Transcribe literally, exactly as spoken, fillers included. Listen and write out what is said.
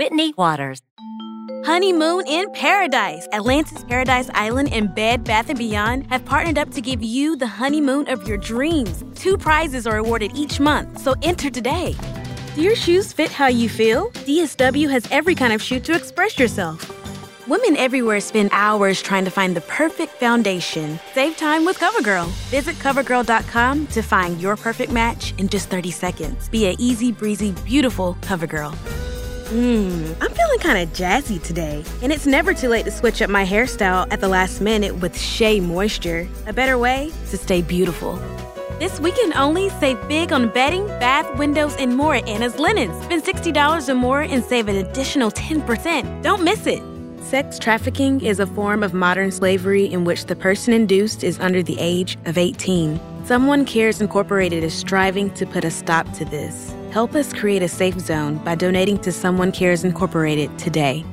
Whitney Waters. Honeymoon in Paradise. Atlantis Paradise Island and Bed Bath and Beyond have partnered up to give you the honeymoon of your dreams. Two prizes are awarded each month, so enter today. Do your shoes fit how you feel? D S W has every kind of shoe to express yourself. Women everywhere spend hours trying to find the perfect foundation. Save time with CoverGirl. Visit cover girl dot com to find your perfect match in just thirty seconds. Be a easy, breezy, beautiful CoverGirl. Mmm, I'm feeling kind of jazzy today. And it's never too late to switch up my hairstyle at the last minute with Shea Moisture. A better way to stay beautiful. This weekend only, save big on bedding, bath, windows, and more at Anna's Linens. Spend sixty dollars or more and save an additional ten percent. Don't miss it. Sex trafficking is a form of modern slavery in which the person induced is under the age of eighteen. Someone Cares Incorporated is striving to put a stop to this. Help us create a safe zone by donating to Someone Cares Incorporated today.